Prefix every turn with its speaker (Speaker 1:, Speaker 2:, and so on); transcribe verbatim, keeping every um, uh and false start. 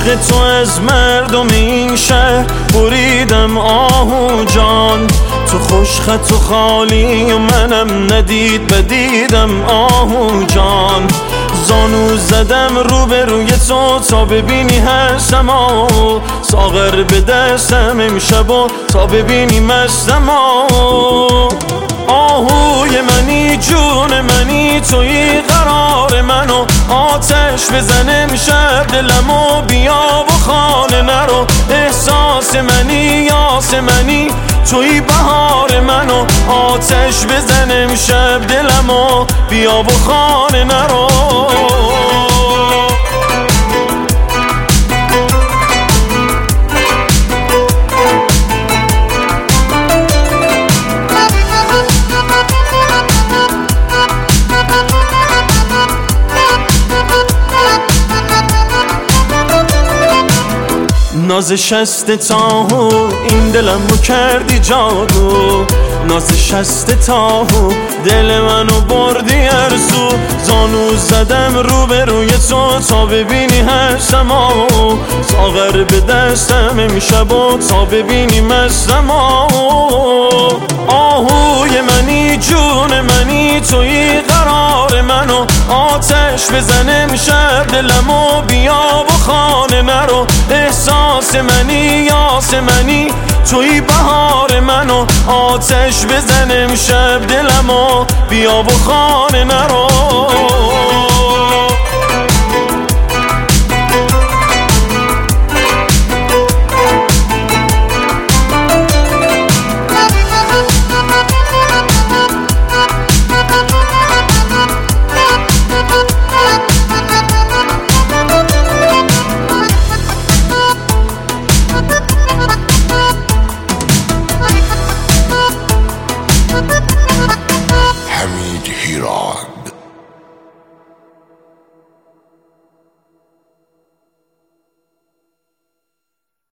Speaker 1: عشق تو از مردم این شهر بریدم آهو جان. تو خوش خط و خالی و منم ندید بدیدم آهو جان. زانو زدم رو به روی تو تا ببینی هستم و ساغر به دستم امشب و تا ببینی مستم و آهوی منی جون منی توی قرار منو آتش بزن امشب دلمو بیا و خانه نرو. احساس منی یاس منی توی بهار منو آتش بزن امشب دلمو بیا و خانه نرو. ناز شست تاهو این دلمو کردی جادو. ناز شست تاهو دل منو بردی ارزو. زانو زدم رو به روی تو تا ببینی هستم و ساغر به دستم امشب و تا ببینی مستم و آهوی منی جون منی توی قرار منو آتش بزن امشب دلمو بیا و خانه نرو. احساس منی یاس منی توی بهار منو آتش بزن امشب دلمو بیا و خانه نرو.
Speaker 2: حمید هیران.